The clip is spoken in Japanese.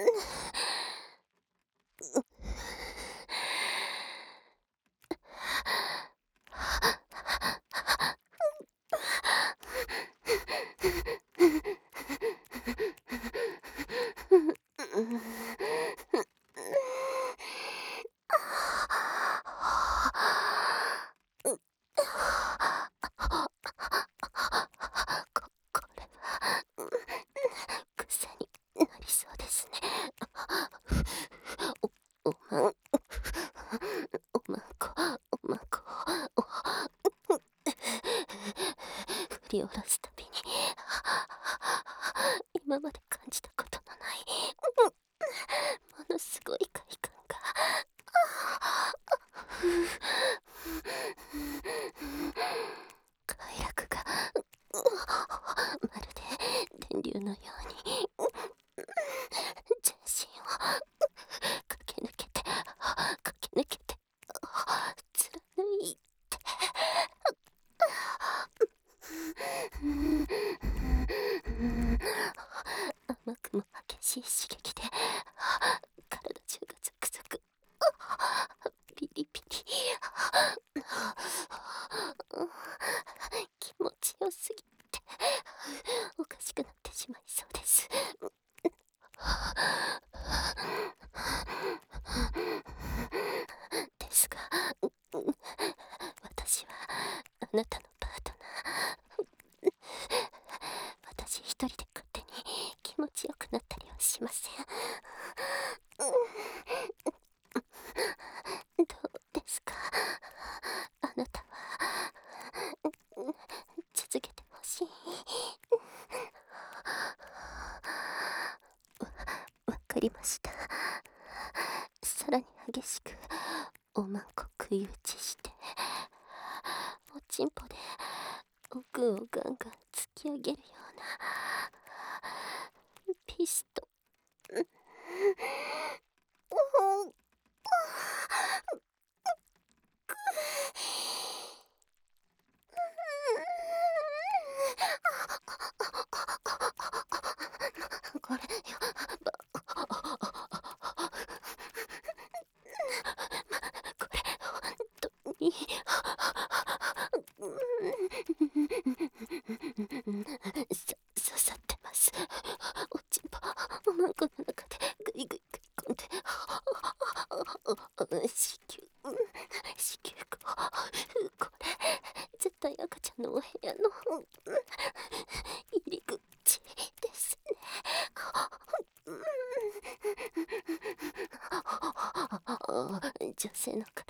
癖になりそうですね。おまん、おまんこ、おまんこ、振り下ろすたびに、今まで感じたことのない、ものすごい快感が、快楽が、まるで電流のように、全身を駆け抜けて、駆け抜けて、貫いて、甘くも激しい刺激で、体中がザクザク、ピリピリ、気持ちよすぎて、おかしくなってしまいそうです。ですが、私はあなたのパートナー。私一人で勝手に気持ちよくなったりはしません。どうですか、あなたは。続けてほしい。わかりました。さらに激しくおまんこ食い打ちして、おちんぽで奥をガンガン突き上げるようなピストン。これやこれ本当に刺さってます。おちんぽおまんこの中でグイグイ食い込んで、子宮子宮これ絶対赤ちゃんのお部屋の入り口ですね。女性の方